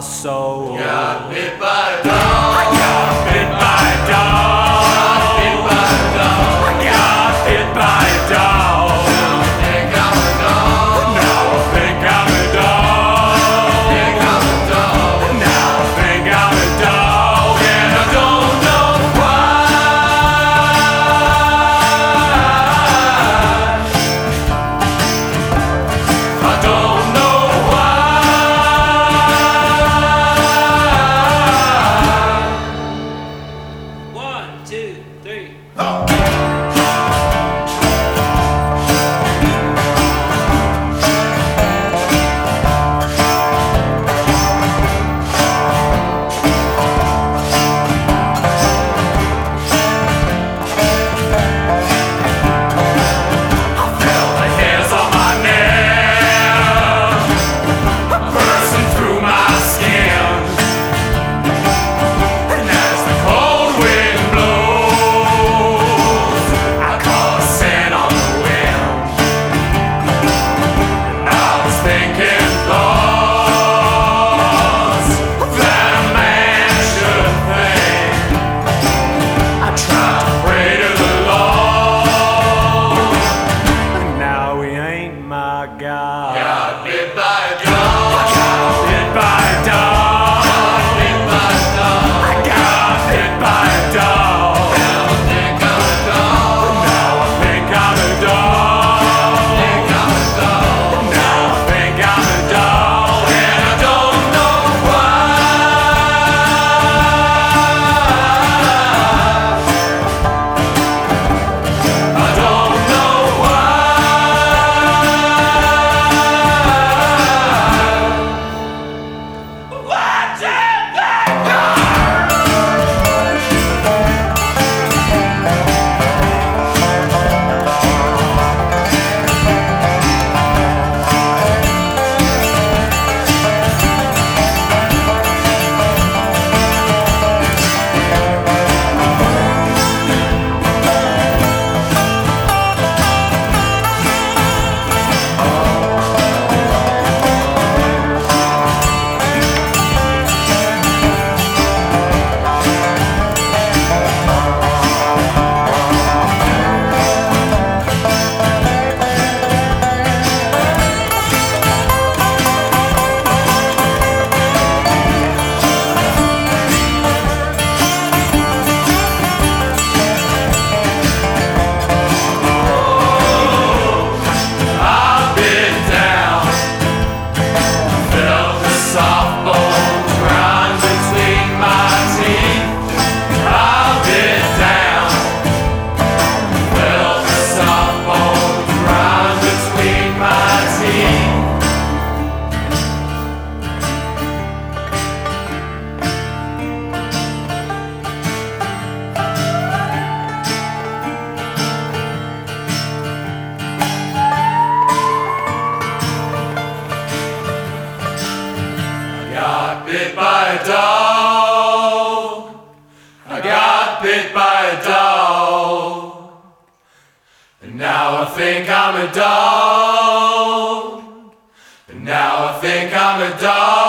soul. Got bit by a dog. I got bit by a dog. Bit by a dog. I got bit by a dog. Think I'm a dog. Now I think I'm a dog. Think I'm a dog. Now I think I'm a dog, and I don't know why. I don't know why. 1, 2, 3. Feel the hairs on my neck bursting through my skin, and as the cold wind blows, I call a scent on the wind. And I was thinking thoughts that a man should think. I tried to pray to the Lord, and now he ain't my God. Got bit by a dog. Bit by a dog. Bit by a dog. I got bit by a dog. Think I'm a dog. Now I think I'm a dog. Think I'm a dog. Now I think I'm a dog, and I don't know why. I don't know why. One, two, I've been down, felt the soft bones run between my teeth. I've been down, felt the soft bones run between my teeth. I got bit by a dog. I got bit by a dog. And now I think I'm a dog. And now I think I'm a dog.